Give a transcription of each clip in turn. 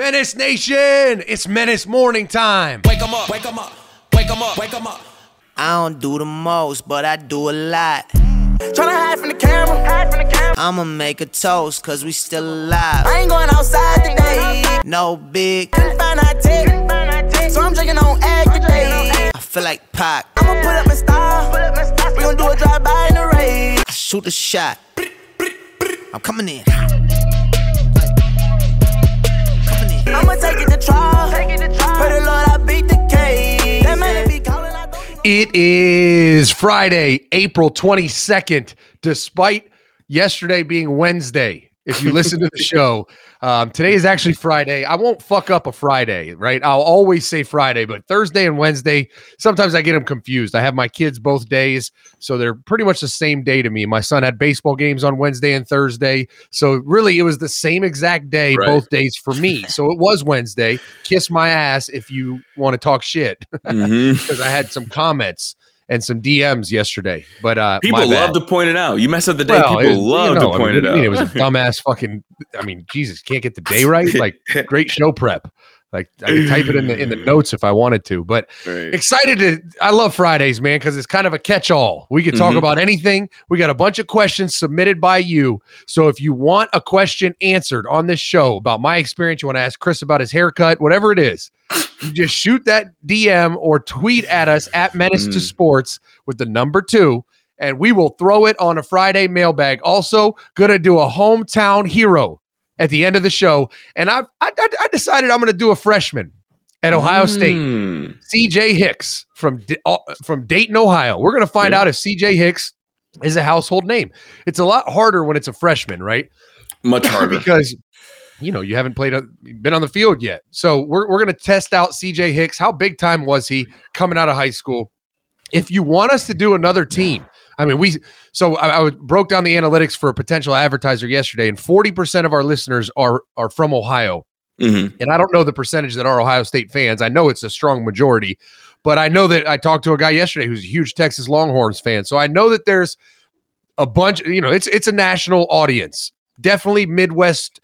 Menace Nation, it's Menace morning time. Wake 'em up, wake 'em up, wake 'em up, wake 'em up. I don't do the most, but I do a lot. Tryna hide from the camera, I'ma make a toast, cause we still alive. I ain't going outside today. No big, Couldn't find our tech, so I'm drinking on egg today. I feel like Pac. I'ma put up my style, we gon' do a drive-by in the rain. I shoot a shot. I'm coming in. I'ma take it to trial, pray the Lord I beat the case. That man be calling out the... It is Friday, April 22nd, despite yesterday being Wednesday. If you listen to the show, today is actually Friday. I won't fuck up a Friday, right? I'll always say Friday, but Thursday and Wednesday, sometimes I get them confused. I have my kids both days, so they're pretty much the same day to me. My son had baseball games on Wednesday and Thursday, so really it was the same exact day, both days for me. So it was Wednesday. Kiss my ass if you want to talk shit, because I had some comments and some DMs yesterday, but people love to point it out. You mess up the day, people love to point it out. It was a dumbass fucking. I mean, Jesus, can't get the day right. Like, great show prep. Like, I could type it in the notes if I wanted to. But excited to. I love Fridays, man, because it's kind of a catch-all. We can talk about anything. We got a bunch of questions submitted by you. So if you want a question answered on this show about my experience, you want to ask Chris about his haircut, whatever it is, you just shoot that DM or tweet at us at Menace to Sports with the number 2, and we will throw it on a Friday mailbag. Also, gonna do a hometown hero at the end of the show, and I decided I'm gonna do a freshman at Ohio State, CJ Hicks from Dayton, Ohio. We're gonna find out if CJ Hicks is a household name. It's a lot harder when it's a freshman, right? Much harder because you haven't been on the field yet. So we're going to test out CJ Hicks. How big time was he coming out of high school? If you want us to do another team, I mean, I broke down the analytics for a potential advertiser yesterday, and 40% of our listeners are from Ohio. And I don't know the percentage that are Ohio State fans. I know it's a strong majority, but I know that I talked to a guy yesterday who's a huge Texas Longhorns fan. So I know that there's a bunch, it's a national audience, definitely Midwest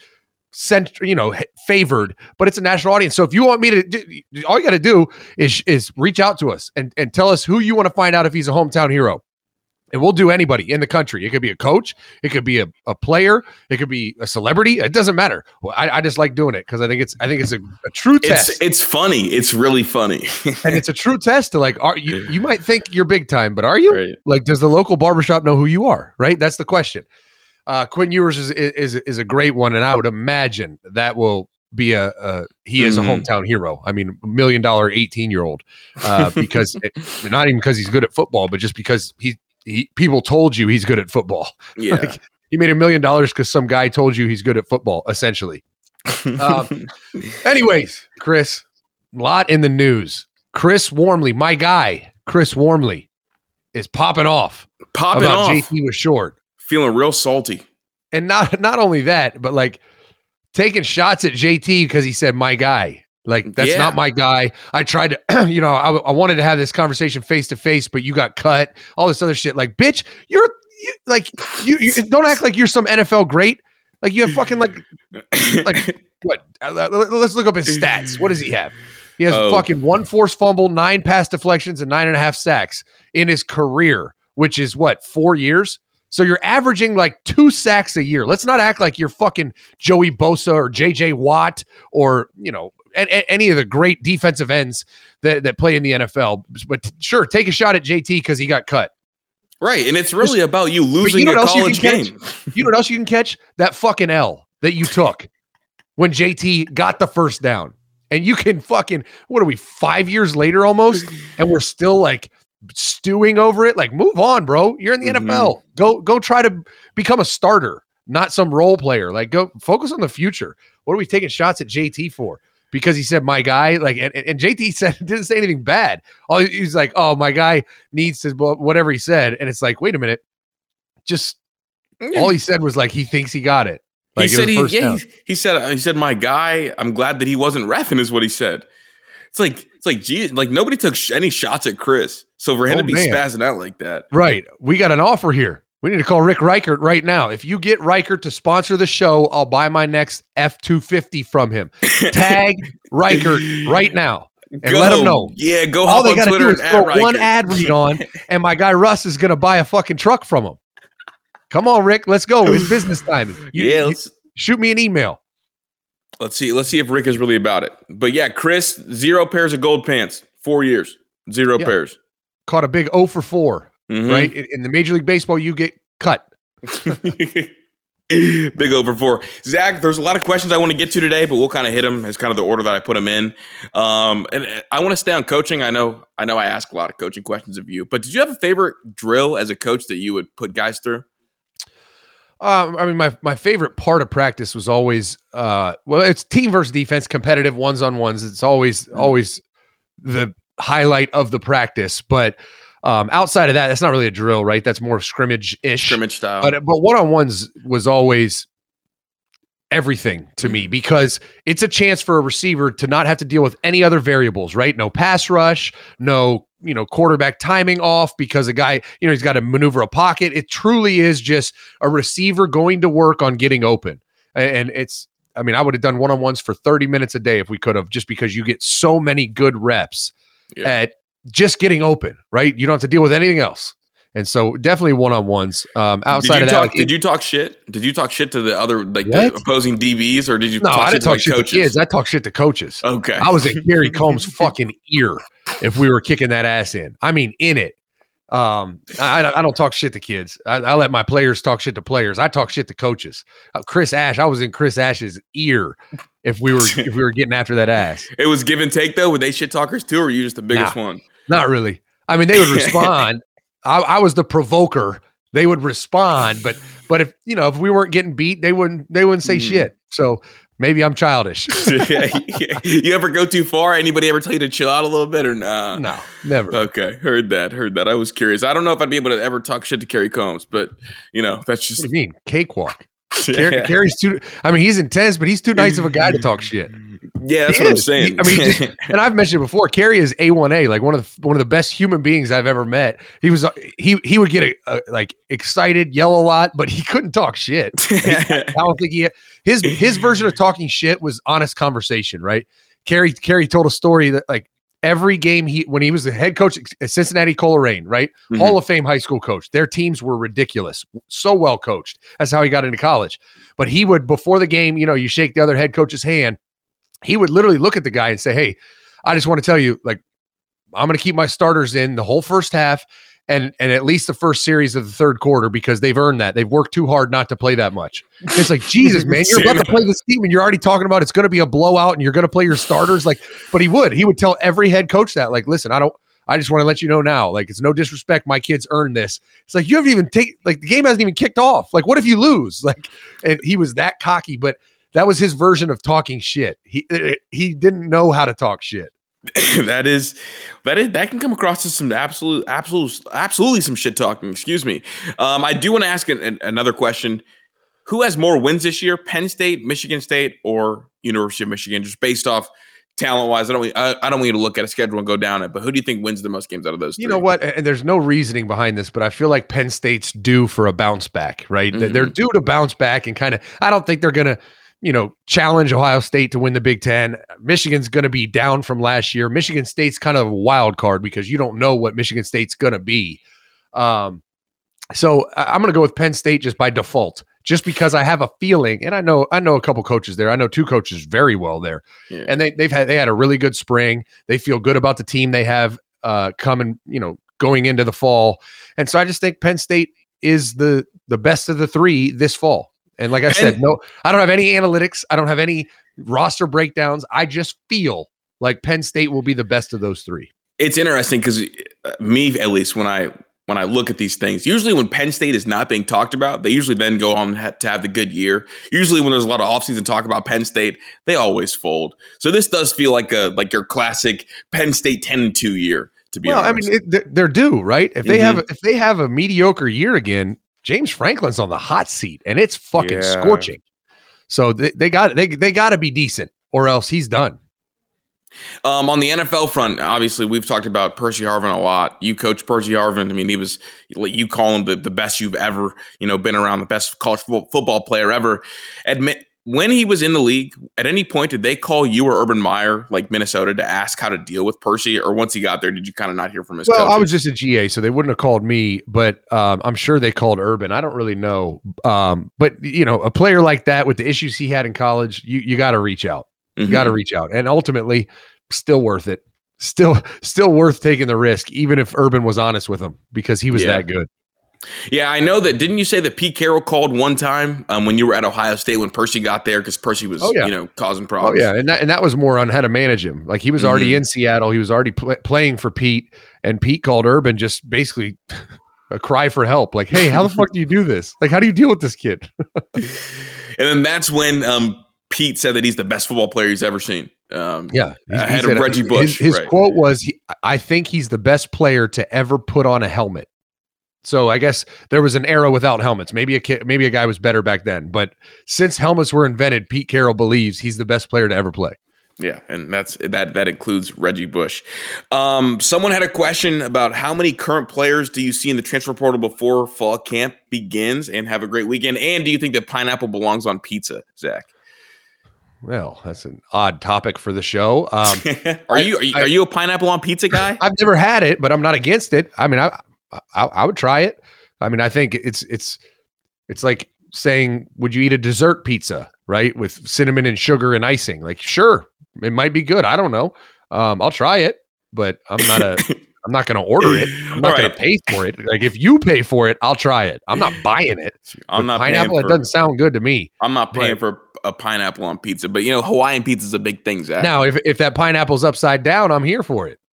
favored, but it's a national audience. So if you want me to, all you got to do is reach out to us and tell us who you want to find out if he's a hometown hero. And we'll do anybody in the country. It could be a coach. It could be a player. It could be a celebrity. It doesn't matter. Well, I just like doing it because I think it's a true test. It's funny. It's really funny. And it's a true test to like, you might think you're big time, but are you? Right. Like, does the local barbershop know who you are? Right. That's the question. Quinn Ewers is a great one, and I would imagine that will be he is a hometown hero. I mean, $1 million 18-year-old, because not even because he's good at football, but just because people told you he's good at football. Yeah, like, he made $1 million because some guy told you he's good at football, essentially. Anyways, Chris, a lot in the news. Chris Wormley, my guy, Chris Wormley, is popping off. JT was short. Feeling real salty. And not only that, but like taking shots at JT because he said, my guy. Like, that's not my guy. I tried to, I wanted to have this conversation face to face, but you got cut, all this other shit. Like, bitch, you don't act like you're some NFL great. Like, you have fucking like what? Let's look up his stats. What does he have? He has fucking 1 forced fumble, 9 pass deflections, and 9.5 sacks in his career, which is 4 years? So you're averaging like 2 sacks a year. Let's not act like you're fucking Joey Bosa or JJ Watt or, any of the great defensive ends that play in the NFL. But sure, take a shot at JT because he got cut. Right. And it's really about you losing a college game. You know what else you can catch? That fucking L that you took when JT got the first down. And you can fucking, what are we, 5 years later almost? And we're still like stewing over it. Like, move on, bro. You're in the NFL. Go try to become a starter, not some role player. Like, go focus on the future. What are we taking shots at JT for? Because he said, my guy, like, and JT didn't say anything bad. He's like, oh, my guy needs to, whatever he said. And it's like, wait a minute. Just all he said was like, he thinks he got it. Like, he said, my guy, I'm glad that he wasn't reffing is what he said. It's like, geez, like nobody took any shots at Chris. So for him to be spazzing out like that. Right. We got an offer here. We need to call Rick Reichert right now. If you get Reichert to sponsor the show, I'll buy my next F-250 from him. Tag Reichert right now and let him know. Yeah, go All hop they on got to Twitter do is and throw at one Reichert. ad read on, and my guy Russ is going to buy a fucking truck from him. Come on, Rick. Let's go. It's business time. Shoot me an email. Let's see if Rick is really about it. But yeah, Chris, 0 pairs of gold pants, 4 years, 0 pairs. Caught a big 0 for 4. Right? In the Major League Baseball, you get cut. Big over 4. Zach, there's a lot of questions I want to get to today, but we'll kind of hit them as kind of the order that I put them in. And I want to stay on coaching. I know I ask a lot of coaching questions of you, but did you have a favorite drill as a coach that you would put guys through? I mean, my favorite part of practice was always, it's team versus defense, competitive ones-on-ones. It's always the highlight of the practice, but outside of that, that's not really a drill, right? That's more scrimmage-ish. Scrimmage style. But one-on-ones was always everything to me because it's a chance for a receiver to not have to deal with any other variables, right? No pass rush, no, quarterback timing off because a guy, he's got to maneuver a pocket. It truly is just a receiver going to work on getting open. And I would have done one-on-ones for 30 minutes a day if we could have, just because you get so many good reps at just getting open, right? You don't have to deal with anything else. And so definitely one-on-ones. Outside of that, did you talk shit? Did you talk shit to the other the opposing DBs, or did you? No, talk I didn't talk shit coaches? to kids. I talk shit to coaches. Okay, I was in Gary Combs' fucking ear if we were kicking that ass in. I mean, in it. I don't talk shit to kids. I let my players talk shit to players. I talk shit to coaches. Chris Ash, I was in Chris Ash's ear if we were getting after that ass. It was give and take though. Were they shit talkers too, or were you just the biggest one? Not really. I mean, they would respond. I was the provoker. They would respond, but if we weren't getting beat, they wouldn't say shit. So maybe I'm childish. You ever go too far? Anybody ever tell you to chill out a little bit or nah? No, never. Okay, heard that. I was curious. I don't know if I'd be able to ever talk shit to Kerry Combs, but that's just. What do you mean? Cakewalk. Kerry's too. I mean, he's intense, but he's too nice of a guy to talk shit. Yeah, that's what I'm saying. And I've mentioned it before. Kerry is A1A, like one of the best human beings I've ever met. He would get excited, yell a lot, but he couldn't talk shit. I don't think his version of talking shit was honest conversation, right? Kerry told a story that every game when he was the head coach at Cincinnati Coleraine, right? Mm-hmm. Hall of Fame high school coach. Their teams were ridiculous. So well coached. That's how he got into college. But he would, before the game, you shake the other head coach's hand. He would literally look at the guy and say, "Hey, I just want to tell you, I'm going to keep my starters in the whole first half and at least the first series of the third quarter because they've earned that. They've worked too hard not to play that much." It's like, Jesus, man, you're about to play this team and you're already talking about it's going to be a blowout and you're going to play your starters. But he would tell every head coach that, listen, I just want to let you know now, it's no disrespect. My kids earned this. It's like, you haven't even the game hasn't even kicked off. What if you lose? And he was that cocky, but that was his version of talking shit. He didn't know how to talk shit. That can come across as some absolutely some shit talking. Excuse me. I do want to ask another question. Who has more wins this year? Penn State, Michigan State, or University of Michigan? Just based off talent wise, I don't want you to look at a schedule and go down it. But who do you think wins the most games out of those three? You know what? And there's no reasoning behind this, but I feel like Penn State's due for a bounce back. Right? Mm-hmm. They're due to bounce back and kind of. I don't think they're gonna. Challenge Ohio State to win the Big Ten. Michigan's going to be down from last year. Michigan State's kind of a wild card because you don't know what Michigan State's going to be. So I'm going to go with Penn State just by default, just because I have a feeling, and I know a couple coaches there. I know 2 coaches very well there, and they had a really good spring. They feel good about the team they have coming, going into the fall, and so I just think Penn State is the best of the 3 this fall. And like I said, no, I don't have any analytics. I don't have any roster breakdowns. I just feel like Penn State will be the best of those 3. It's interesting because me, at least, when I look at these things, usually when Penn State is not being talked about, they usually then go on to have the good year. Usually when there's a lot of offseason talk about Penn State, they always fold. So this does feel like your classic Penn State 10-2 year, to be honest. I mean, they're due, right? If they have a mediocre year again, James Franklin's on the hot seat, and it's fucking scorching. So they got to be decent, or else he's done. On the NFL front, obviously, we've talked about Percy Harvin a lot. You coach Percy Harvin. I mean, you call him the best you've ever, been around, the best college football player ever. When he was in the league, at any point, did they call you or Urban Meyer, like Minnesota, to ask how to deal with Percy? Or once he got there, did you kind of not hear from his coaches? I was just a GA, so they wouldn't have called me, but I'm sure they called Urban. I don't really know. But, a player like that with the issues he had in college, you got to reach out. You got to reach out. And ultimately, still worth it. Still worth taking the risk, even if Urban was honest with him, because he was that good. Yeah, I know that. Didn't you say that Pete Carroll called one time when you were at Ohio State when Percy got there because Percy was, causing problems? Oh, yeah, and that was more on how to manage him. Like he was already in Seattle. He was already playing for Pete, and Pete called Urban just basically a cry for help. Like, hey, how the fuck do you do this? Like, how do you deal with this kid? And then that's when Pete said that he's the best football player he's ever seen. Ahead of Reggie Bush. His quote was, I think he's the best player to ever put on a helmet. So I guess there was an era without helmets. Maybe a guy was better back then. But since helmets were invented, Pete Carroll believes he's the best player to ever play. Yeah, and that includes Reggie Bush. Someone had a question about how many current players do you see in the transfer portal before fall camp begins, and have a great weekend. And do you think that pineapple belongs on pizza, Zach? Well, that's an odd topic for the show. Are you a pineapple on pizza guy? I've never had it, but I'm not against it. I mean, I would try it. I mean, I think it's like saying, would you eat a dessert pizza, right? With cinnamon and sugar and icing? Like, sure, it might be good. I don't know. I'll try it, but I'm not going to order it. I'm not going to pay for it. Like if you pay for it, I'll try it. I'm not buying it. I'm not pineapple. It doesn't sound good to me. I'm not paying for a pineapple on pizza, but Hawaiian pizza is a big thing, Zach. Now, if that pineapple's upside down, I'm here for it.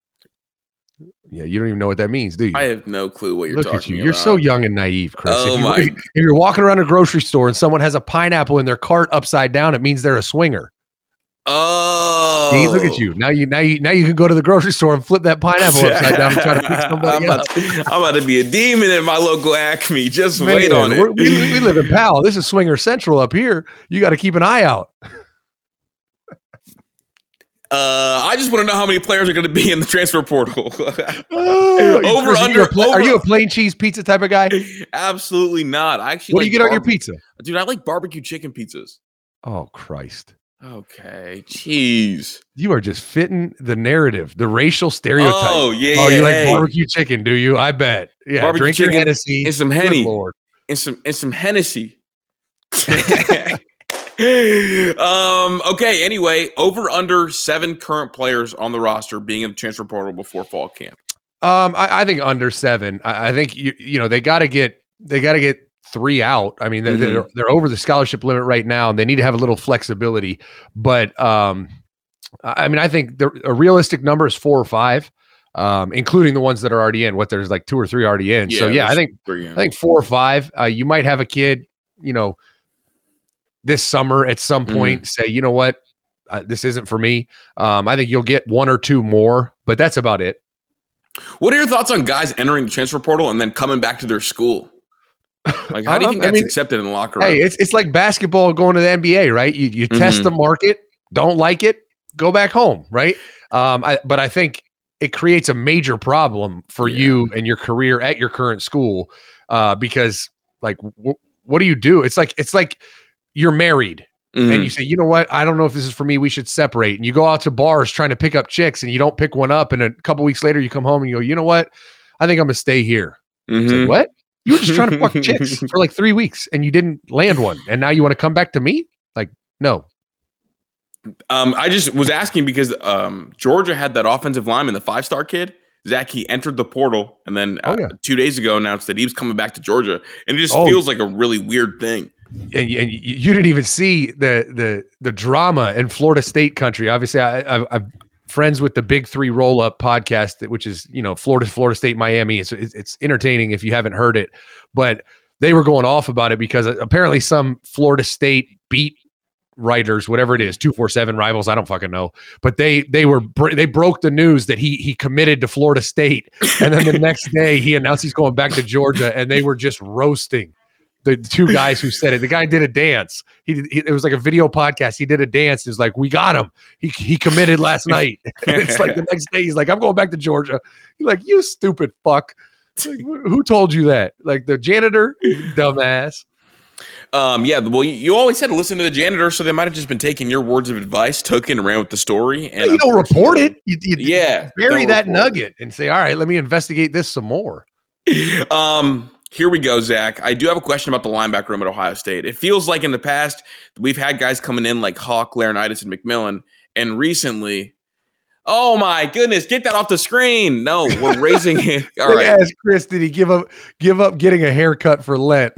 Yeah, you don't even know what that means, do you? I have no clue what you're talking about. You're so young and naive, Chris. Oh, if you're walking around a grocery store and someone has a pineapple in their cart upside down, it means they're a swinger. Oh, see, look at you. Now you can go to the grocery store and flip that pineapple upside down and try to pick somebody up. I'm about to be a demon in my local Acme. Just wait on it. We live in Powell. This is Swinger Central up here. You got to keep an eye out. I just want to know how many players are going to be in the transfer portal. Are you a plain cheese pizza type of guy? Absolutely not. I actually. What do you get on your pizza? Dude, I like barbecue chicken pizzas. Oh, Christ. Okay. Jeez. You are just fitting the narrative, the racial stereotype. Oh, yeah. Oh, you like barbecue chicken, do you? I bet. Yeah. Barbecue drink chicken your Hennessy. And some Henny. Lord. And some Hennessy. Okay. Anyway, over under 7 current players on the roster being in the transfer portal before fall camp. I think under 7. I think they got to get 3 out. I mean, they're over the scholarship limit right now, and they need to have a little flexibility. But I mean, I think a realistic number is 4 or 5, including the ones that are already in. There's like 2 or 3 already in. So yeah, I think 4 or 5. You might have a kid, this summer at some point say, you know what, this isn't for me. I think you'll get 1 or 2 more, but that's about it. What are your thoughts on guys entering the transfer portal and then coming back to their school? Like, how do you think that's accepted in the locker room? Hey, it's like basketball going to the NBA, right? You test the market, don't like it, go back home, right? But I think it creates a major problem for you and your career at your current school because, like, what do you do? It's like you're married. And you say, you know what? I don't know if this is for me. We should separate. And you go out to bars trying to pick up chicks and you don't pick one up. And a couple weeks later, you come home and you go, you know what? I think I'm going to stay here. It's like, what? You were just trying to fuck chicks for like 3 weeks and you didn't land one. And now you want to come back to me? Like, no. I just was asking because Georgia had that offensive lineman, the 5-star kid. Zach, he entered the portal and then 2 days ago announced that he was coming back to Georgia. And it just feels like a really weird thing. And you didn't even see the drama in Florida State country. Obviously, I'm friends with the Big 3 Roll Up podcast, which is Florida State, Miami. It's entertaining if you haven't heard it, but they were going off about it because apparently some Florida State beat writers, whatever it is, 247 rivals, I don't fucking know, but they broke the news that he committed to Florida State, and then the next day he announced he's going back to Georgia, and they were just roasting the two guys who said it. The guy did a dance. It was like a video podcast. He did a dance. It was like, we got him. He committed last night. And it's like the next day, he's like, I'm going back to Georgia. He's like, you stupid fuck. Like, who told you that? Like the janitor, dumbass. Yeah, well, you always said to listen to the janitor, so they might have just been taking your words of advice, took it and ran with the story. And you don't report it. You bury that nugget and say, all right, let me investigate this some more. Here we go, Zach. I do have a question about the linebacker room at Ohio State. It feels like in the past, we've had guys coming in like Hawk, Laurinaitis, and McMillan, and recently, oh my goodness, get that off the screen. No, we're raising it. All right. Ask Chris, did he give up getting a haircut for Lent?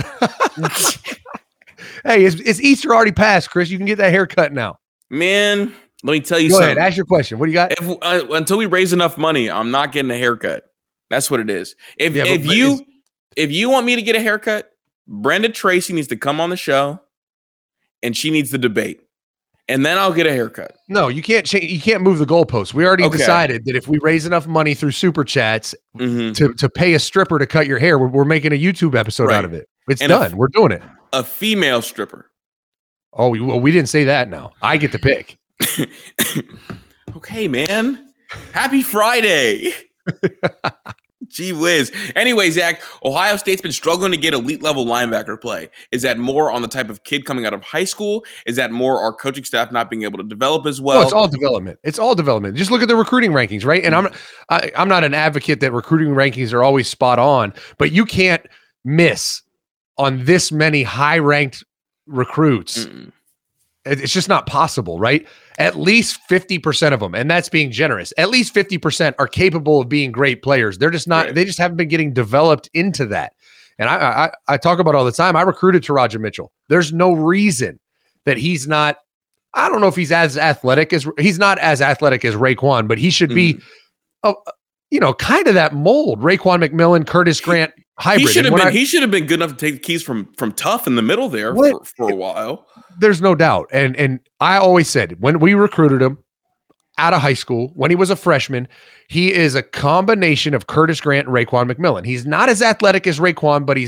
Hey, it's Easter already passed, Chris. You can get that haircut now. Man, let me tell you Go something. ahead, ask your question. What do you got? Until we raise enough money, I'm not getting a haircut. That's what it is. If you want me to get a haircut, Brenda Tracy needs to come on the show, and she needs the debate, and then I'll get a haircut. No, you can't change. You can't move the goalposts. We already decided that if we raise enough money through super chats to pay a stripper to cut your hair, we're making a YouTube episode out of it. It's done. We're doing it. A female stripper. Oh, well, we didn't say that. Now I get to pick. Okay, man. Happy Friday. Gee whiz. Anyway, Zach, Ohio State's been struggling to get elite level linebacker play. Is that more on the type of kid coming out of high school? Is that more our coaching staff not being able to develop as well? No, it's all development. It's all development. Just look at the recruiting rankings, right? And I'm not an advocate that recruiting rankings are always spot on, but you can't miss on this many high-ranked recruits. It's just not possible, right? At least 50% of them, and that's being generous, at least 50% are capable of being great players. They're just not, they just haven't been getting developed into that. And I talk about all the time. I recruited Taraja Mitchell. There's no reason that he's not, I don't know if he's not as athletic as Raekwon, but he should be, kind of that mold. Raekwon McMillan, Curtis Grant hybrid. He should have been good enough to take the keys from Tough in the middle there for a while. There's no doubt. And I always said when we recruited him out of high school, when he was a freshman, he is a combination of Curtis Grant and Raekwon McMillan. He's not as athletic as Raekwon, but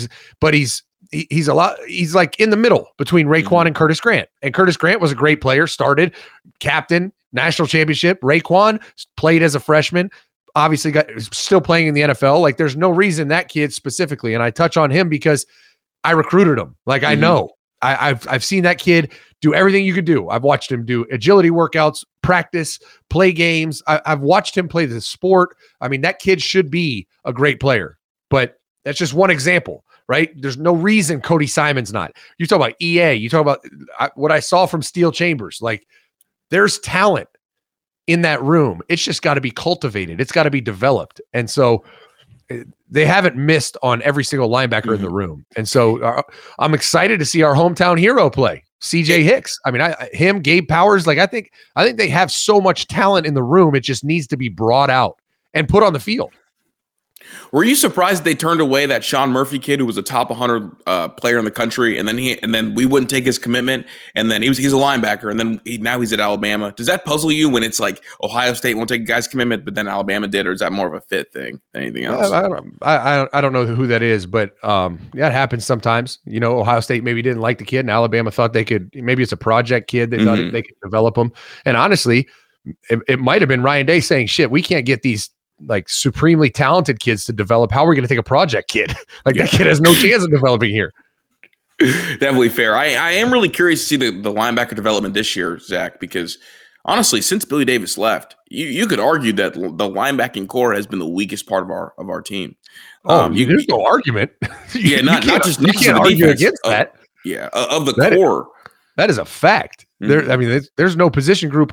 he's like in the middle between Raekwon and Curtis Grant. And Curtis Grant was a great player, started captain, national championship. Raekwon played as a freshman, obviously still playing in the NFL. Like there's no reason that kid specifically. And I touch on him because I recruited him. Like I know. I've seen that kid do everything you could do. I've watched him do agility workouts, practice, play games. I've watched him play the sport. I mean, that kid should be a great player, but that's just one example, right? There's no reason Cody Simon's not. You talk about EA. You talk about what I saw from Steel Chambers. Like there's talent in that room. It's just got to be cultivated. It's got to be developed. And so they haven't missed on every single linebacker in the room. And so I'm excited to see our hometown hero play, CJ Hicks. I mean, Gabe Powers, like I think they have so much talent in the room. It just needs to be brought out and put on the field. Were you surprised they turned away that Sean Murphy kid who was a top 100 player in the country, and then we wouldn't take his commitment, and then he's a linebacker, and then now he's at Alabama? Does that puzzle you when it's like Ohio State won't take a guy's commitment, but then Alabama did, or is that more of a fit thing than anything else? I don't know who that is, but it happens sometimes. You know, Ohio State maybe didn't like the kid, and Alabama thought they could. Maybe it's a project kid. They thought they could develop him, and honestly, it might have been Ryan Day saying, "Shit, we can't get these." Like supremely talented kids to develop. How are we going to take a project kid? Like that kid has no chance of developing here. Definitely fair. I am really curious to see the linebacker development this year, Zach, because honestly, since Billy Davis left, you could argue that the linebacking core has been the weakest part of our team. There's no argument. Yeah, not just argue against that. Yeah, of the core. That is a fact. There, I mean, there's no position group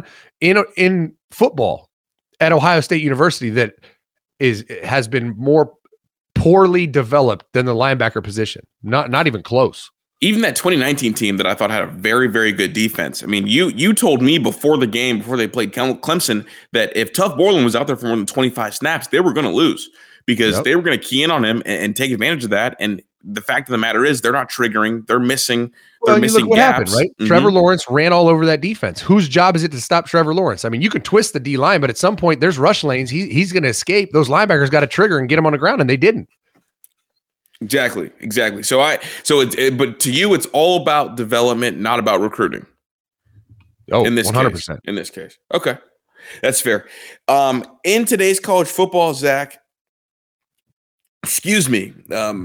in football at Ohio State University that has been more poorly developed than the linebacker position. Not even close. Even that 2019 team that I thought had a very, very good defense. I mean, you told me before the game, before they played Clemson, that if Tough Borland was out there for more than 25 snaps, they were going to lose because they were going to key in on him and take advantage of that. And the fact of the matter is they're not triggering. They're missing. They're missing look what gaps. Happened, right? Trevor Lawrence ran all over that defense. Whose job is it to stop Trevor Lawrence? I mean, you can twist the D line, but at some point there's rush lanes. He's going to escape. Those linebackers got to trigger and get him on the ground, and they didn't. Exactly. But to you, it's all about development, not about recruiting. Oh, in this 100%. case, in this case. Okay. That's fair. In today's college football, Zach, excuse me,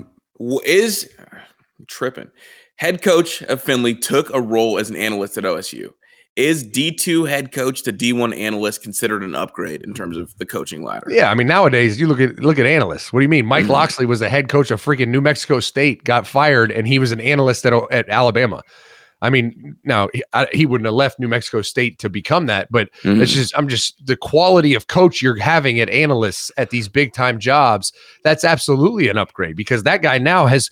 head coach of Finley took a role as an analyst at OSU. Is D2 head coach to D1 analyst considered an upgrade in terms of the coaching ladder? Yeah, I mean, nowadays you look at analysts. What do you mean? Mike Locksley was the head coach of freaking New Mexico State, got fired, and he was an analyst at Alabama. I mean, now he wouldn't have left New Mexico State to become that, but I'm just the quality of coach you're having at analysts at these big time jobs. That's absolutely an upgrade because that guy now has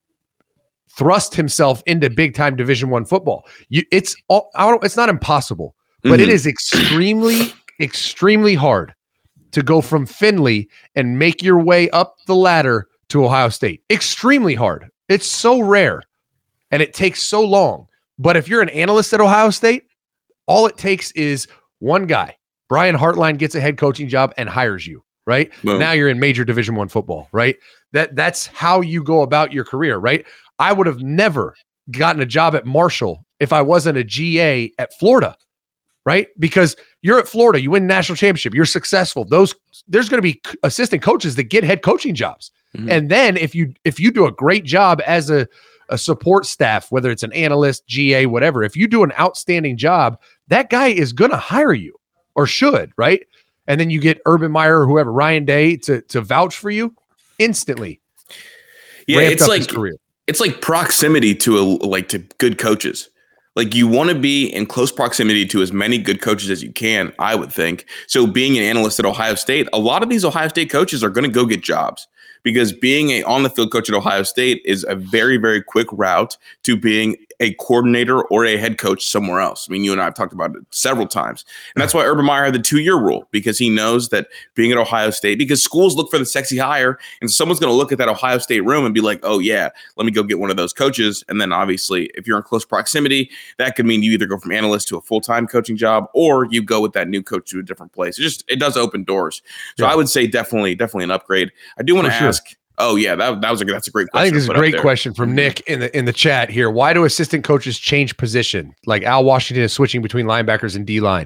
thrust himself into big time Division I football. It's not impossible, but it is extremely, extremely hard to go from Finley and make your way up the ladder to Ohio State. Extremely hard. It's so rare and it takes so long. But if you're an analyst at Ohio State, all it takes is one guy. Brian Hartline gets a head coaching job and hires you, right? Boom. Now you're in major Division I football, right? That's how you go about your career, right? I would have never gotten a job at Marshall if I wasn't a GA at Florida, right? Because you're at Florida, you win national championship, you're successful. There's going to be assistant coaches that get head coaching jobs. And then if you do a great job as a support staff, whether it's an analyst, GA, whatever, if you do an outstanding job, that guy is going to hire you or should, right? And then you get Urban Meyer or whoever, Ryan Day to vouch for you instantly. Yeah, it's like proximity to good coaches. Like you want to be in close proximity to as many good coaches as you can, I would think. So being an analyst at Ohio State, a lot of these Ohio State coaches are going to go get jobs because being a on-the-field coach at Ohio State is a very, very quick route to being a coordinator or a head coach somewhere else. I mean, you and I have talked about it several times. And that's why Urban Meyer had the 2-year rule, because he knows that being at Ohio State, because schools look for the sexy hire, and someone's going to look at that Ohio State room and be like, oh, yeah, let me go get one of those coaches. And then obviously, if you're in close proximity, that could mean you either go from analyst to a full-time coaching job, or you go with that new coach to a different place. It does open doors. So I would say definitely an upgrade. I do want to ask. Oh yeah, that's a great question. I think it's a great question from Nick in the chat here. Why do assistant coaches change position? Like Al Washington is switching between linebackers and D-line.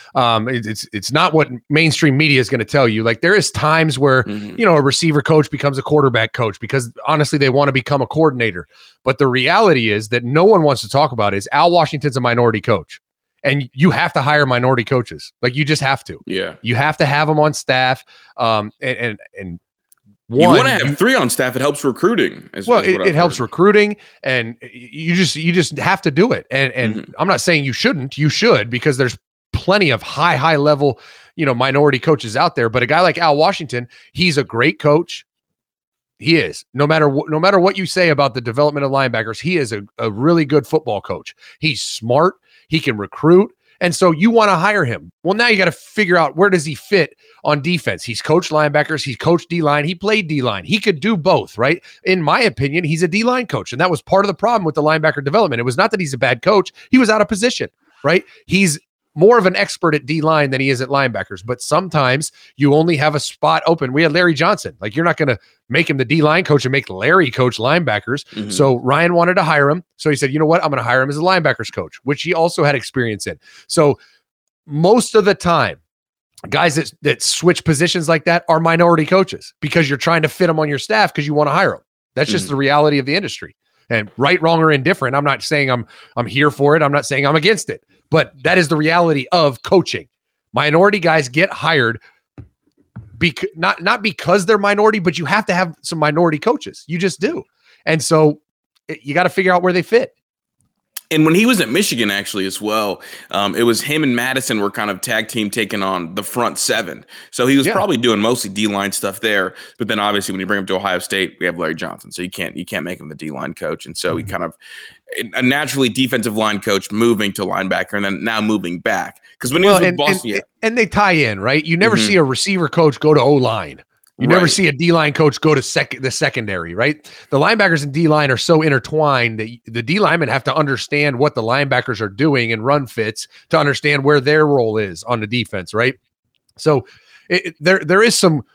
It's not what mainstream media is going to tell you. Like there is times where a receiver coach becomes a quarterback coach because honestly they want to become a coordinator. But the reality is that no one wants to talk about is Al Washington's a minority coach. And you have to hire minority coaches. Like you just have to. Yeah. You have to have them on staff. You want to have 3 on staff. It helps recruiting. It helps recruiting, and you just have to do it. And I'm not saying you shouldn't. You should, because there's plenty of high level, minority coaches out there. But a guy like Al Washington, he's a great coach. He is. No matter what you say about the development of linebackers, he is a really good football coach. He's smart. He can recruit. And so you want to hire him. Well, now you got to figure out where does he fit on defense. He's coached linebackers. He's coached D-line. He played D-line. He could do both, right? In my opinion, he's a D-line coach. And that was part of the problem with the linebacker development. It was not that he's a bad coach. He was out of position, right? He's more of an expert at D-line than he is at linebackers. But sometimes you only have a spot open. We had Larry Johnson. Like you're not going to make him the D-line coach and make Larry coach linebackers. So Ryan wanted to hire him. So he said, you know what? I'm going to hire him as a linebackers coach, which he also had experience in. So most of the time, guys that switch positions like that are minority coaches because you're trying to fit them on your staff because you want to hire them. That's just the reality of the industry. And right, wrong, or indifferent, I'm not saying I'm here for it. I'm not saying I'm against it. But that is the reality of coaching. Minority guys get hired not because they're minority, but you have to have some minority coaches. You just do. And so you got to figure out where they fit. And when he was at Michigan, actually, as well, it was him and Madison were kind of tag team taking on the front 7. So he was probably doing mostly D-line stuff there. But then obviously when you bring him to Ohio State, we have Larry Johnson. So you can't make him the D-line coach. And so he kind of a naturally defensive line coach moving to linebacker and then now moving back. Because when he was with Boston, and they tie in, right? You never see a receiver coach go to O-line. You never see a D-line coach go to the secondary, right? The linebackers and D-line are so intertwined that the D-linemen have to understand what the linebackers are doing and run fits to understand where their role is on the defense, right? So there is some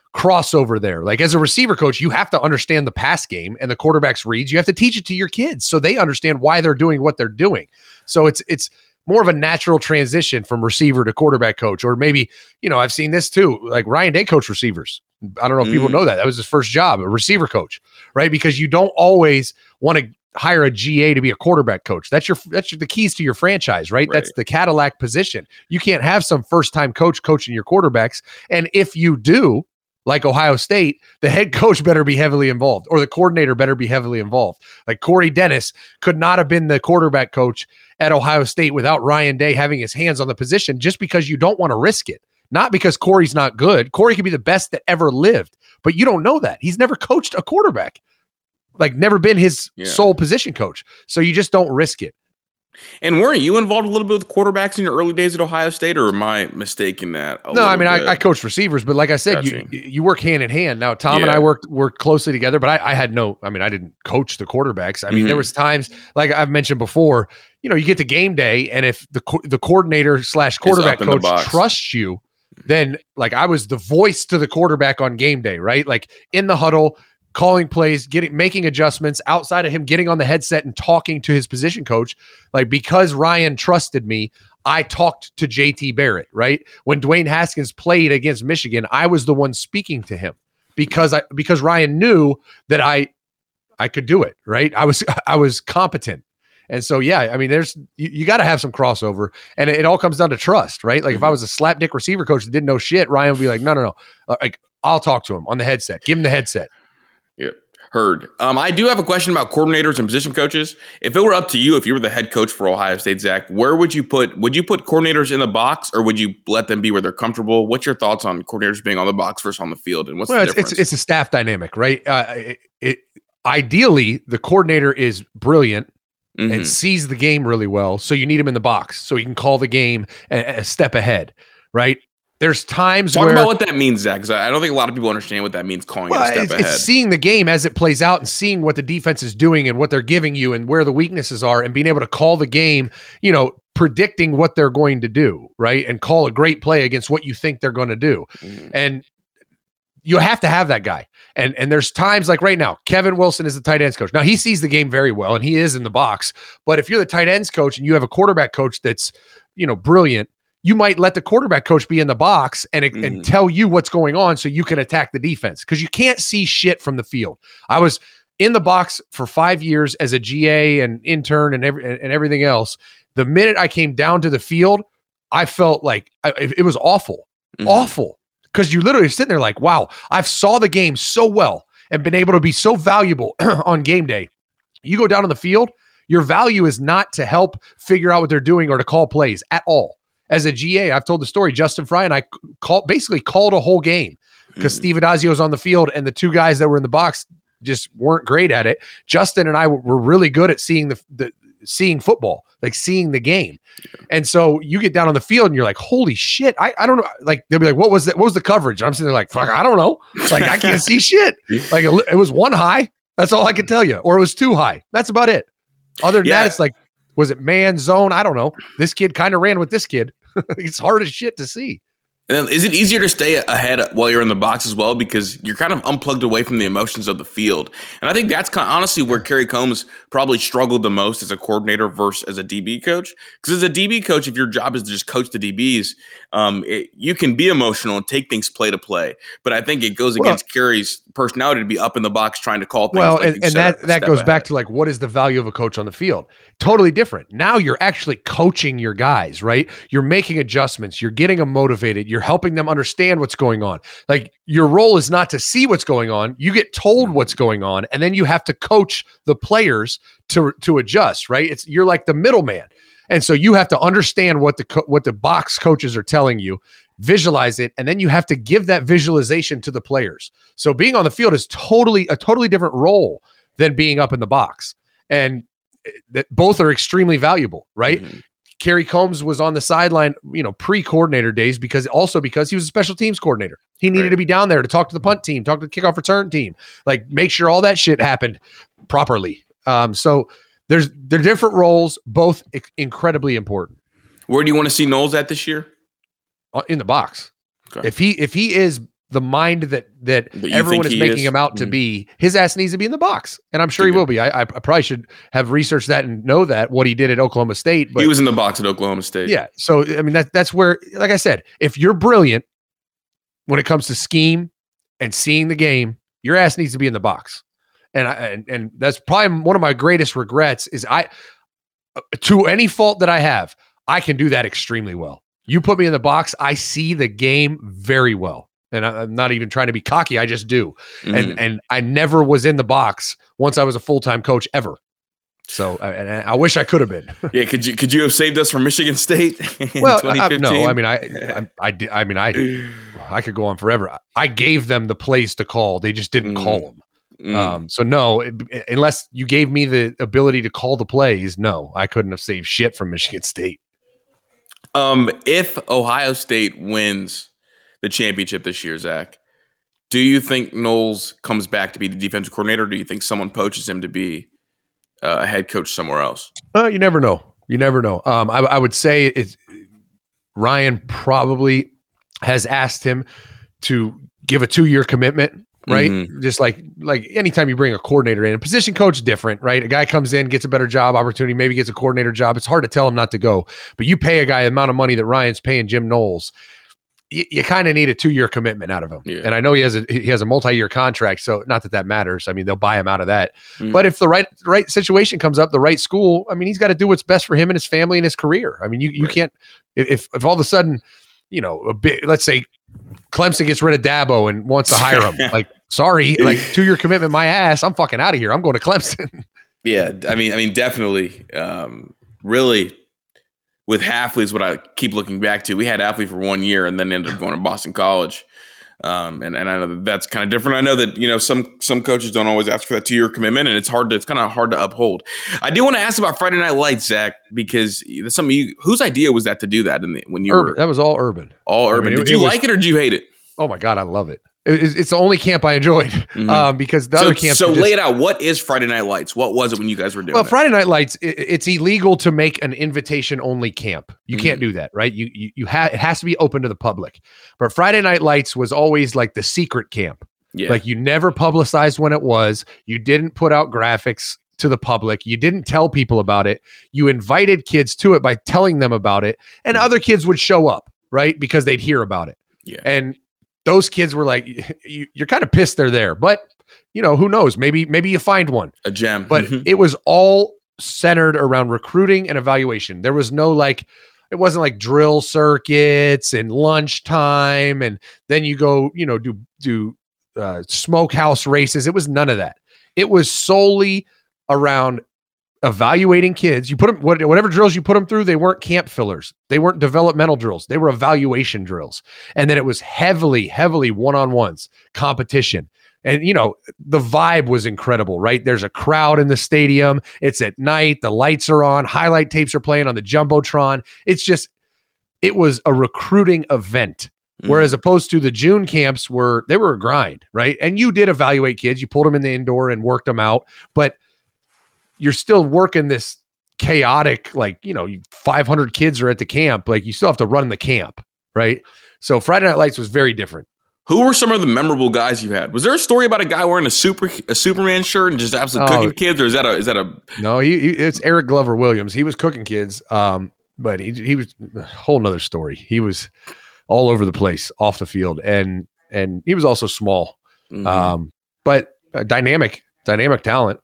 crossover there. Like as a receiver coach, you have to understand the pass game and the quarterback's reads. You have to teach it to your kids so they understand why they're doing what they're doing. So it's more of a natural transition from receiver to quarterback coach. Or maybe, I've seen this too. Like Ryan Day coached receivers. I don't know if people know that. That was his first job, a receiver coach, right? Because you don't always want to hire a GA to be a quarterback coach. That's the keys to your franchise, right? That's the Cadillac position. You can't have some first-time coach coaching your quarterbacks. And if you do, like Ohio State, the head coach better be heavily involved, or the coordinator better be heavily involved. Like Corey Dennis could not have been the quarterback coach at Ohio State without Ryan Day having his hands on the position, just because you don't want to risk it. Not because Corey's not good. Corey could be the best that ever lived, but you don't know that. He's never coached a quarterback, like never been his sole position coach. So you just don't risk it. And weren't you involved a little bit with quarterbacks in your early days at Ohio State, or am I mistaken that? No, I mean, I coached receivers, but like I said, you work hand in hand. Now, Tom and I worked closely together, but I didn't coach the quarterbacks. I mean, there was times, like I've mentioned before, you get to game day, and if the coordinator / quarterback coach trusts you, then like I was the voice to the quarterback on game day, right? Like in the huddle, calling plays, making adjustments outside of him getting on the headset and talking to his position coach. Like, because Ryan trusted me, I talked to JT Barrett, right? When Dwayne Haskins played against Michigan, I was the one speaking to him because Ryan knew that I could do it, right? I was competent. And so, I mean, you got to have some crossover, and it all comes down to trust, right? Like if I was a slapdick receiver coach that didn't know shit, Ryan would be like, no. Like I'll talk to him on the headset, give him the headset. Yeah. Heard. I do have a question about coordinators and position coaches. If it were up to you, if you were the head coach for Ohio State, Zach, where would you put coordinators in the box, or would you let them be where they're comfortable? What's your thoughts on coordinators being on the box versus on the field? And what's the difference? It's a staff dynamic, right? Ideally, the coordinator is brilliant and sees the game really well. So you need him in the box so he can call the game a step ahead, right? There's times Talk about what that means, Zach, because I don't think a lot of people understand what that means, calling it a step ahead. It's seeing the game as it plays out and seeing what the defense is doing and what they're giving you and where the weaknesses are, and being able to call the game, predicting what they're going to do, right? And call a great play against what you think they're going to do. And you have to have that guy. And there's times like right now, Kevin Wilson is the tight ends coach. Now he sees the game very well and he is in the box, but if you're the tight ends coach and you have a quarterback coach that's, brilliant, you might let the quarterback coach be in the box and tell you what's going on so you can attack the defense, because you can't see shit from the field. I was in the box for 5 years as a GA and intern and everything else. The minute I came down to the field, I felt like it was awful, awful, because you're literally sitting there like, wow, I've saw the game so well and been able to be so valuable on game day. You go down on the field, your value is not to help figure out what they're doing or to call plays at all. As a GA, I've told the story. Justin Fry and I basically called a whole game because Steve Addazio was on the field and the two guys that were in the box just weren't great at it. Justin and I were really good at seeing seeing football, like seeing the game. And so you get down on the field and you're like, holy shit, I don't know. Like they'll be like, what was that? What was the coverage? And I'm sitting there like, fuck, I don't know. Like I can't see shit. Like it was one high. That's all I can tell you. Or it was too high. That's about it. Other than that, it's like, was it man zone? I don't know. This kid kind of ran with this kid. It's hard as shit to see. And is it easier to stay ahead while you're in the box as well, because you're kind of unplugged away from the emotions of the field? And I think that's honestly where Kerry Combs probably struggled the most as a coordinator versus as a DB coach. Because as a DB coach, if your job is to just coach the DBs, you can be emotional and take things play to play. But I think it goes against Kerry's personality to be up in the box trying to call things. Well, and that goes back to like, what is the value of a coach on the field? Totally different. Now you're actually coaching your guys, right? You're making adjustments. You're getting them motivated. You're helping them understand what's going on. Like your role is not to see what's going on. You get told what's going on, and then you have to coach the players to adjust, right? You're like the middleman. And so you have to understand what the box coaches are telling you, visualize it, and then you have to give that visualization to the players. So being on the field is a totally different role than being up in the box. And that both are extremely valuable, right? Kerry Combs was on the sideline, pre-coordinator days because he was a special teams coordinator. He needed to be down there to talk to the punt team, talk to the kickoff return team, like make sure all that shit happened properly. So they're different roles, both incredibly important. Where do you want to see Knowles at this year? In the box. Okay. If he is the mind that everyone is making him out to be, his ass needs to be in the box. And I'm sure he will be. I probably should have researched that and know that what he did at Oklahoma State. But he was in the box at Oklahoma State. Yeah. So, I mean, that's where, like I said, if you're brilliant when it comes to scheme and seeing the game, your ass needs to be in the box. And that's probably one of my greatest regrets is to any fault that I have, I can do that extremely well. You put me in the box, I see the game very well. And I'm not even trying to be cocky. I just do. Mm-hmm. And I never was in the box once I was a full-time coach ever. So and I wish I could have been. Yeah. Could you have saved us from Michigan State? Well, no, I mean, I could go on forever. I gave them the plays to call. They just didn't call them. So no, unless you gave me the ability to call the plays, no, I couldn't have saved shit from Michigan State. If Ohio State wins the championship this year, Zach, do you think Knowles comes back to be the defensive coordinator? Or do you think someone poaches him to be a head coach somewhere else? You never know. You never know. I would say it's Ryan probably has asked him to give a 2-year commitment, right? Mm-hmm. Just like anytime you bring a coordinator in, a position coach different, right? A guy comes in, gets a better job opportunity, maybe gets a coordinator job. It's hard to tell him not to go, but you pay a guy the amount of money that Ryan's paying Jim Knowles. You kind of need a 2-year commitment out of him. Yeah. And I know he has a multi-year contract, so not that matters. I mean, they'll buy him out of that. Mm-hmm. But if the right situation comes up, the right school, I mean, he's got to do what's best for him and his family and his career. I mean, you can't, if all of a sudden, let's say Clemson gets rid of Dabo and wants to hire him, like, sorry, like 2-year commitment, my ass, I'm fucking out of here. I'm going to Clemson. Yeah. I mean, definitely, really, with Hafley is what I keep looking back to. We had Hafley for 1 year and then ended up going to Boston College. And I know that's kind of different. I know that, some coaches don't always ask for that 2-year commitment, and it's kind of hard to uphold. I do want to ask about Friday Night Lights, Zach, because that's something whose idea was that to do that when you Urban. That was all Urban. All Urban. Did you like it or did you hate it? Oh my God, I love it. It's the only camp I enjoyed because the other camps. So lay it out. What is Friday Night Lights? What was it when you guys were doing? Well, Friday Night Lights, it's illegal to make an invitation only camp. You can't do that, right? It has to be open to the public. But Friday Night Lights was always like the secret camp. Yeah. Like you never publicized when it was. You didn't put out graphics to the public. You didn't tell people about it. You invited kids to it by telling them about it, and other kids would show up, right? Because they'd hear about it. Yeah. And those kids were like, you're kind of pissed they're there, but who knows? Maybe you find one, a gem. But it was all centered around recruiting and evaluation. There was no it wasn't like drill circuits and lunchtime, and then you go, do smokehouse races. It was none of that. It was solely around evaluating kids. You put them, whatever drills you put them through, they weren't camp fillers. They weren't developmental drills. They were evaluation drills. And then it was heavily one-on-ones, competition. And, the vibe was incredible, right? There's a crowd in the stadium. It's at night. The lights are on. Highlight tapes are playing on the Jumbotron. It was a recruiting event. Whereas opposed to the June camps they were a grind, right? And you did evaluate kids. You pulled them in the indoor and worked them out. But you're still working this chaotic, 500 kids are at the camp. Like you still have to run the camp, right? So Friday Night Lights was very different. Who were some of the memorable guys you had? Was there a story about a guy wearing a Superman shirt and just absolutely cooking kids, or is that a? No, it's Eric Glover Williams. He was cooking kids, but he was a whole nother story. He was all over the place off the field, and he was also small, but dynamic talent.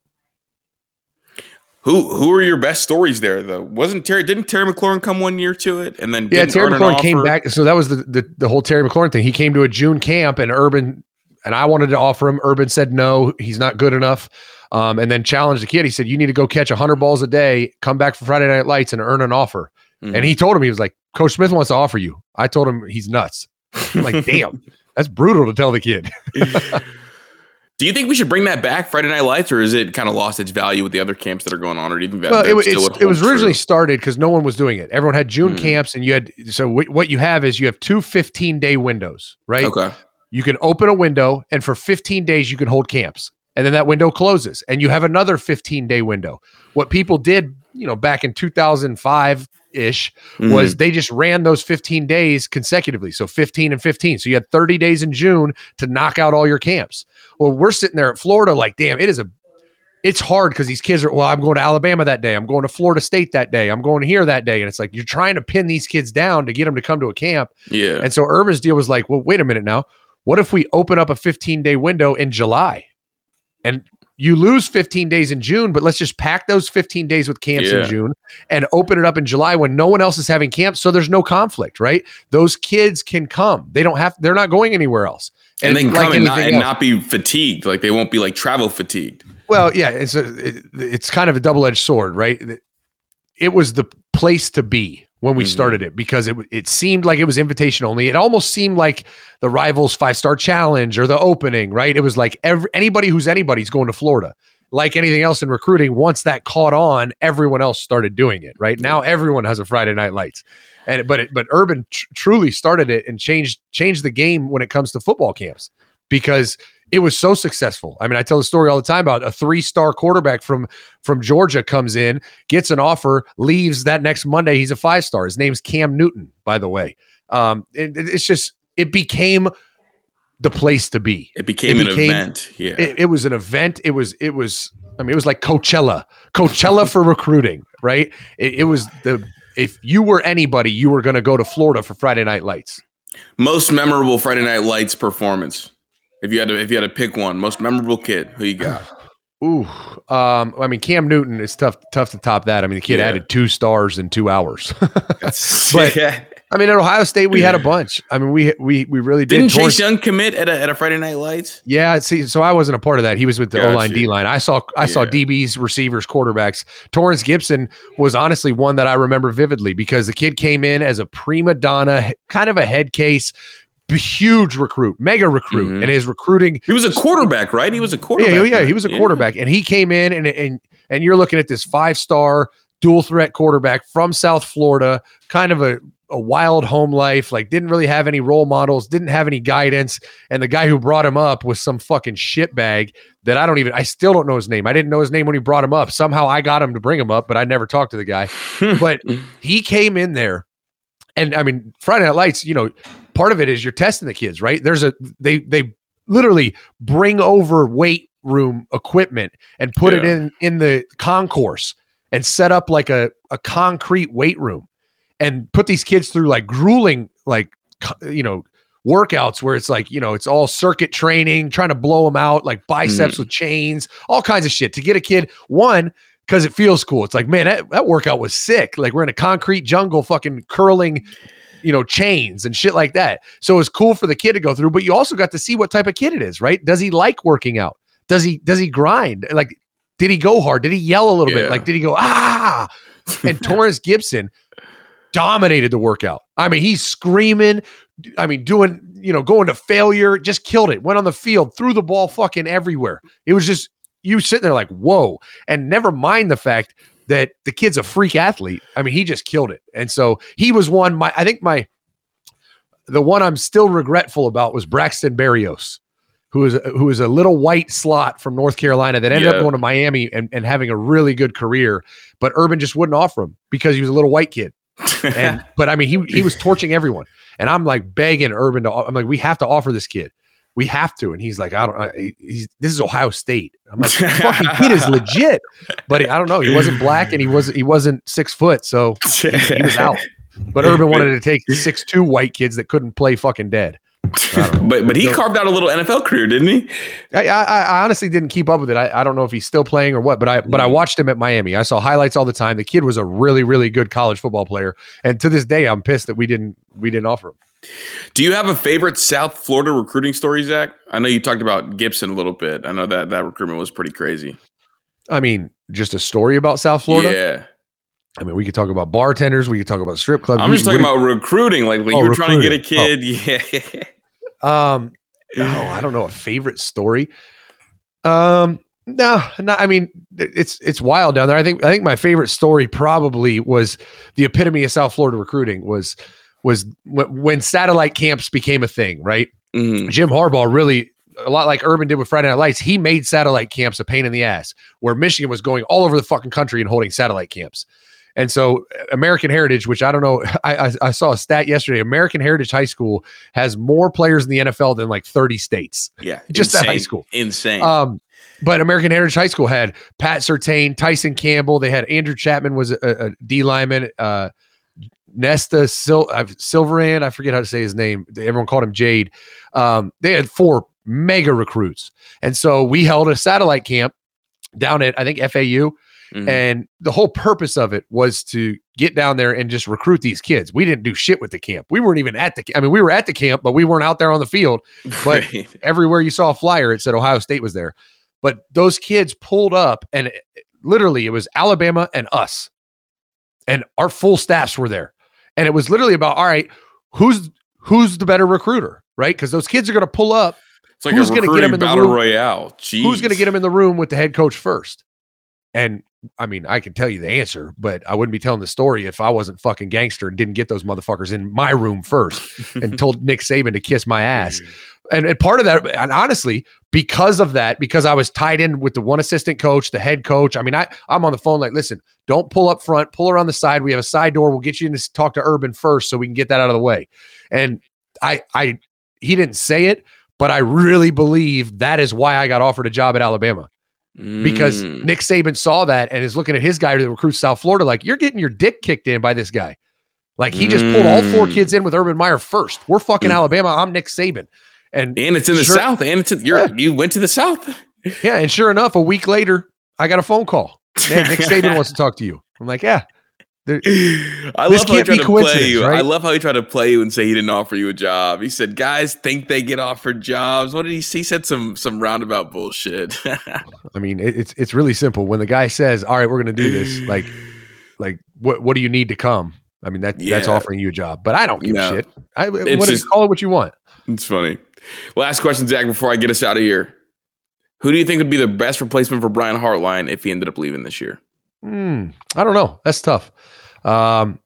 Who are your best stories there though? Didn't Terry McLaurin come 1 year to it and then Terry McLaurin came back? So that was the whole Terry McLaurin thing. He came to a June camp and I wanted to offer him. Urban said no, he's not good enough. And then challenged the kid. He said, you need to go catch 100 balls a day, come back for Friday Night Lights and earn an offer. And he told him, he was like, Coach Smith wants to offer you. I told him he's nuts. I'm like, damn, that's brutal to tell the kid. Do you think we should bring that back, Friday Night Lights, or is it kind of lost its value with the other camps that are going on? Or even it was originally started because no one was doing it. Everyone had June camps, and what you have is you have 2 15-day windows, right? Okay. You can open a window, and for 15 days you can hold camps, and then that window closes, and you have another 15-day window. What people did, back in 2005, ish was they just ran those 15 days consecutively. So 15 and 15. So you had 30 days in June to knock out all your camps. Well, we're sitting there at Florida like, damn, it's hard because these kids are, well, I'm going to Alabama that day. I'm going to Florida State that day. I'm going here that day. And it's like, you're trying to pin these kids down to get them to come to a camp. Yeah. And so Urban's deal was like, well, wait a minute now. What if we open up a 15-day window in July? And you lose 15 days in June, but let's just pack those 15 days with camps in June and open it up in July when no one else is having camps. So there's no conflict, right? Those kids can come. They're not going anywhere else. And they can come and not be fatigued. Like they won't be like travel fatigued. Well, yeah, it's kind of a double-edged sword, right? It was the place to be when we started it because it seemed like it was invitation only. It almost seemed like the Rivals 5-Star Challenge or the opening, right? It was like anybody who's anybody's going to Florida. Like anything else in recruiting, once that caught on, everyone else started doing it, right? Now everyone has a Friday Night Lights. But Urban truly started it and changed the game when it comes to football camps because it was so successful. I mean, I tell the story all the time about a 3-star quarterback from Georgia comes in, gets an offer, leaves that next Monday. He's a 5-star. His name's Cam Newton, by the way. It became the place to be. It became an event. Yeah. It was an event. It was like Coachella for recruiting, right? It was if you were anybody, you were going to go to Florida for Friday Night Lights. Most memorable Friday Night Lights performance. If you had to pick one, most memorable kid, who you got? Ooh, I mean, Cam Newton is tough to top that. I mean, the kid added 2 stars in 2 hours. But I mean, at Ohio State, we had a bunch. I mean, we really did. Didn't Chase Young commit at a Friday Night Lights? Yeah. See, so I wasn't a part of that. He was with the O-line, D-line. I saw DBs, receivers, quarterbacks. Torrance Gibson was honestly one that I remember vividly because the kid came in as a prima donna, kind of a head case, huge recruit, mega recruit, and his recruiting. He was a quarterback, right? He was a quarterback. Yeah, he was a quarterback, and he came in and you're looking at this 5-star dual threat quarterback from South Florida, kind of a wild home life, like didn't really have any role models, didn't have any guidance. And the guy who brought him up was some fucking shitbag that I still don't know his name. I didn't know his name when he brought him up. Somehow I got him to bring him up, but I never talked to the guy. But he came in there. And I mean, Friday Night Lights, part of it is you're testing the kids, right? They literally bring over weight room equipment and put it in the concourse and set up like a concrete weight room and put these kids through like grueling, workouts where it's like, it's all circuit training, trying to blow them out, like biceps with chains, all kinds of shit to get a kid, one, because it feels cool. It's like, man, that workout was sick. Like we're in a concrete jungle fucking curling, chains and shit like that. So it was cool for the kid to go through, but you also got to see what type of kid it is, right? Does he like working out? Does he grind? Like, did he go hard? Did he yell a little bit? Like, did he go, ah? And Torrance Gibson dominated the workout. I mean, he's screaming. I mean, doing, going to failure, just killed it. Went on the field, threw the ball fucking everywhere. It was just, you sitting there like, whoa. And never mind the fact that the kid's a freak athlete. I mean, he just killed it. And so he was one, the one I'm still regretful about was Braxton Berrios, who was a little white slot from North Carolina that ended up going to Miami and having a really good career, but Urban just wouldn't offer him because he was a little white kid. But I mean, he was torching everyone. And I'm like begging Urban I'm like, we have to offer this kid. We have to. And he's like, this is Ohio State. I'm like, the fucking kid is legit. But I don't know. He wasn't black and he wasn't 6 foot. So he was out. But Urban wanted to take 6'2" white kids that couldn't play fucking dead. But he carved out a little NFL career, didn't he? I honestly didn't keep up with it. I don't know if he's still playing or what, but I watched him at Miami. I saw highlights all the time. The kid was a really, really good college football player. And to this day, I'm pissed that we didn't offer him. Do you have a favorite South Florida recruiting story, Zach? I know you talked about Gibson a little bit. I know that recruitment was pretty crazy. I mean, just a story about South Florida? Yeah. I mean, we could talk about bartenders. We could talk about strip clubs. I'm just talking about recruiting. Like you were trying to get a kid. Yeah. I don't know a favorite story. No. I mean, it's wild down there. I think my favorite story probably was the epitome of South Florida recruiting was when satellite camps became a thing, right? Mm-hmm. Jim Harbaugh really, a lot like Urban did with Friday Night Lights, he made satellite camps a pain in the ass, where Michigan was going all over the fucking country and holding satellite camps. And so American Heritage, which I don't know, I saw a stat yesterday. American Heritage High School has more players in the NFL than like 30 states. Yeah. Just that high school. Insane. But American Heritage High School had Pat Surtain, Tyson Campbell. They had Andrew Chapman was a D lineman. Nesta Silverand, I forget how to say his name. Everyone called him Jade. They had 4 mega recruits. And so we held a satellite camp down at, I think, FAU. Mm-hmm. And the whole purpose of it was to get down there and just recruit these kids. We didn't do shit with the camp. We weren't even at we were at the camp, but we weren't out there on the field. But everywhere you saw a flyer, it said Ohio State was there. But those kids pulled up, and literally it was Alabama and us. And our full staffs were there. And it was literally about, all right, who's the better recruiter, right? Because those kids are going to pull up. It's like who's going to get them in the battle royale? Jeez. Who's going to get them in the room with the head coach first? And I mean, I can tell you the answer, but I wouldn't be telling the story if I wasn't fucking gangster and didn't get those motherfuckers in my room first and told Nick Saban to kiss my ass. And part of that, and honestly, because of that, because I was tied in with the one assistant coach, the head coach. I mean, I'm on the phone like, listen, don't pull up front, pull around the side. We have a side door. We'll get you in to talk to Urban first so we can get that out of the way. And he didn't say it, but I really believe that is why I got offered a job at Alabama. Because Nick Saban saw that and is looking at his guy to recruit South Florida like, you're getting your dick kicked in by this guy. Like, he just pulled all 4 kids in with Urban Meyer first. We're fucking Alabama. I'm Nick Saban. And it's in the South. And it's you went to the South. Yeah, and sure enough, a week later, I got a phone call. Man, Nick Saban wants to talk to you. I'm like, yeah. I love how he tried to play you. Right? I love how he tried to play you and say he didn't offer you a job. He said, guys think they get offered jobs. What did he say? He said some roundabout bullshit. I mean, it's really simple. When the guy says, all right, we're going to do this, like what do you need to come? I mean, that's offering you a job, but I don't give a shit. Call it what you want. It's funny. Last question, Zach, before I get us out of here. Who do you think would be the best replacement for Brian Hartline if he ended up leaving this year? I don't know. That's tough. There's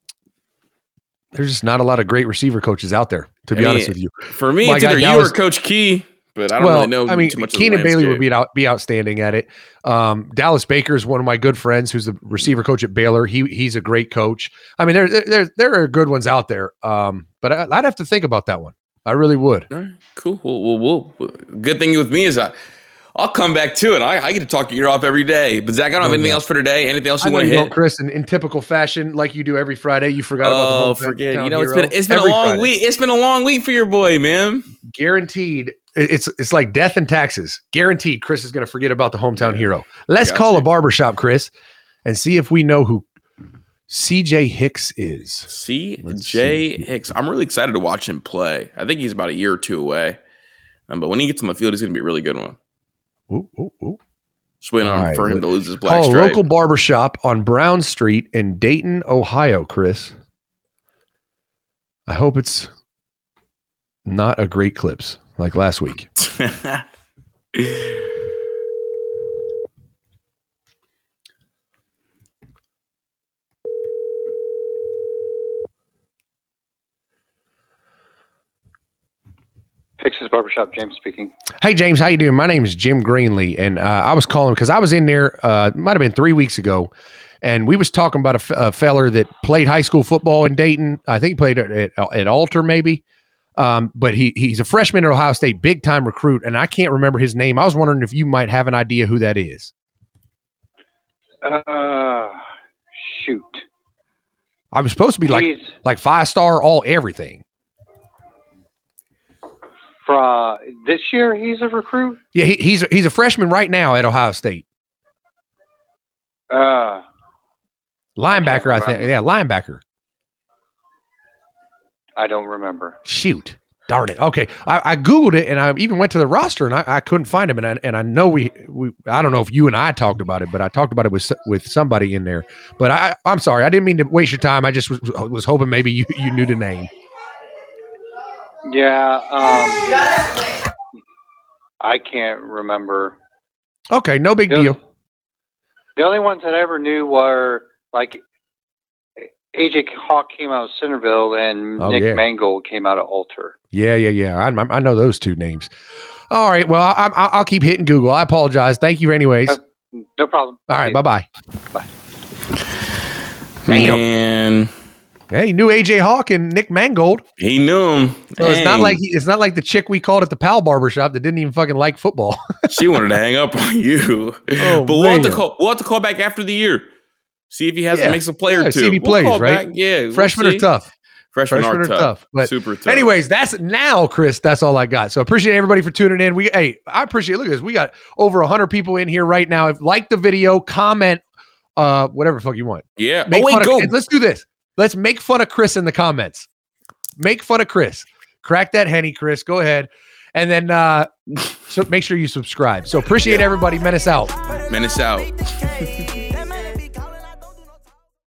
just not a lot of great receiver coaches out there, to be honest with you. For me, it's either you or Coach Key, but I don't really know too much. Keenan Bailey would be outstanding at it. Dallas Baker is one of my good friends who's the receiver coach at Baylor. He's a great coach. I mean, there are good ones out there, but I'd have to think about that one. I really would. All right, cool. Well, good thing with me is I'll come back to it. I get to talk your ear off every day. But Zach, I don't have anything else for today. Anything else you want to hit? Chris, in typical fashion, like you do every Friday, you forgot about the forget. You know, it's been a long week. It's been a long week for your boy, man. Guaranteed. It's like death and taxes. Guaranteed. Chris is going to forget about the hometown hero. Let's call a barbershop, Chris, and see if we know who CJ Hicks is. CJ Hicks. I'm really excited to watch him play. I think he's about a year or 2 away. But when he gets on the field, he's going to be a really good one. Ooh. Just waiting for him to lose his black stripe. Local barbershop on Brown Street in Dayton, Ohio, Chris. I hope it's not a great clips like last week. Hicks' Barbershop, James speaking. Hey, James, how you doing? My name is Jim Greenlee, and I was calling because I was in there, might have been 3 weeks ago, and we was talking about a feller that played high school football in Dayton. I think he played at Alter, maybe, but he's a freshman at Ohio State, big-time recruit, and I can't remember his name. I was wondering if you might have an idea who that is. Shoot. I'm supposed to be like 5-star, all everything. This year, he's a recruit? Yeah, he's a freshman right now at Ohio State. Linebacker, I think. Yeah, linebacker. I don't remember. Shoot. Darn it. Okay. I Googled it, and I even went to the roster, and I couldn't find him. And I know we I don't know if you and I talked about it, but I talked about it with somebody in there. But I'm sorry. I didn't mean to waste your time. I just was hoping maybe you knew the name. Yeah, I can't remember. Okay, no big deal. The only ones that I ever knew were like AJ Hawk came out of Centerville and Nick Mangold came out of Alter. Yeah. I know those two names. All right, well, I'll keep hitting Google. I apologize. Thank you anyways. No problem. All right, bye-bye. Bye. Man. Yeah, he knew AJ Hawk and Nick Mangold. He knew him. So it's not like the chick we called at the Pal barbershop that didn't even fucking like football. She wanted to hang up on you. Oh, but we'll have to call back after the year. See if he has to make a play or two. See if he plays, right? Back. Yeah. Freshmen are tough. Freshmen are tough. But super tough. Anyways, Chris, that's all I got. So appreciate everybody for tuning in. I appreciate, look at this. We got over 100 people in here right now. Like the video, comment, whatever the fuck you want. Yeah. Let's do this. Let's make fun of Chris in the comments. Make fun of Chris. Crack that Henny, Chris. Go ahead. And then so make sure you subscribe. So appreciate everybody. Menace out. Menace out.